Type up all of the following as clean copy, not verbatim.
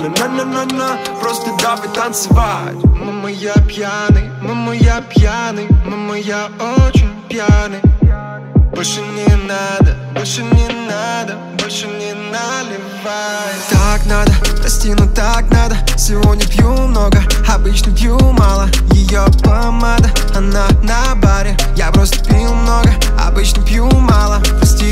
на-на-на-на-на, просто давай танцевать. Мама, я пьяный, мама, я пьяный, мама, я очень пьяный. Больше не надо, больше не надо, больше не наливай. Так надо, прости, но так надо. Сегодня пью много, обычно пью мало. Ее помада, она на баре. Я просто пил много, обычно пью мало. Прости.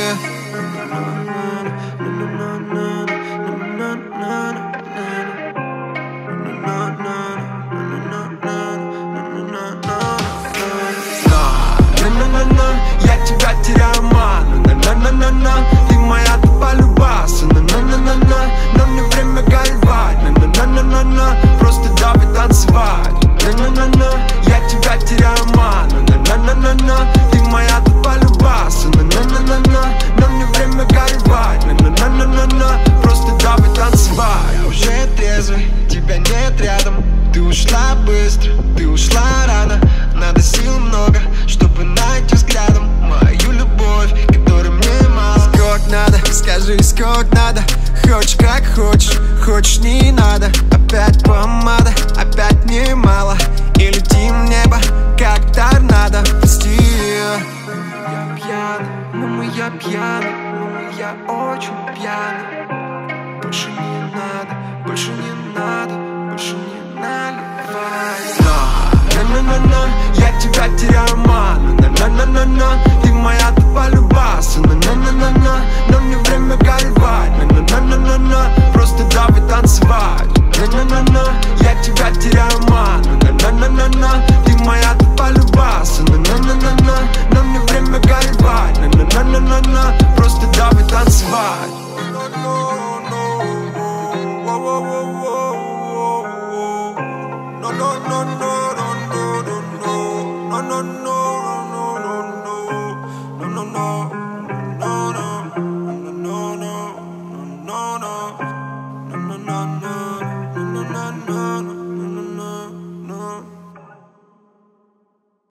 Я тебя теряю, ману, на-на-на-на-на. Ты моя тупая любаса, на-на-на-на-на. Но мне время горевать, на-на-на-на-на. Просто давай танцевать, на-на-на-на. Я тебя теряю, ману, на-на-на-на-на. Ты моя тупая любаса, на-на-на-на-на. Но мне время горевать, на-на-на-на-на. Просто давай танцевать. Я уже трезвый, тебя нет рядом. Ты ушла быстро, ты ушла рано. Надо сил много, чтобы найти взглядом мою любовь, которой мне мало. Сколько надо, скажи, сколько надо. Хочешь как хочешь, хочешь не надо. Опять помада, опять немало. И летим в небо, как торнадо. Прости. Я пьяный, мама, я пьяный, мама, я очень пьяный. Больше не надо, больше не надо, больше не наливай. На-на-на-на, я тебя теряю, ману, на-на-на-на-на. Ты моя тупая любаса, на-на-на-на-на. Но мне время горевать, на-на-на-на-на. Просто давай танцевать, на-на-на-на. Я тебя теряю, ману, на-на-на-на-на. Ты моя тупая любаса, на-на-на-на-на. Но мне время горевать, на-на-на-на-на. Просто давай танцевать.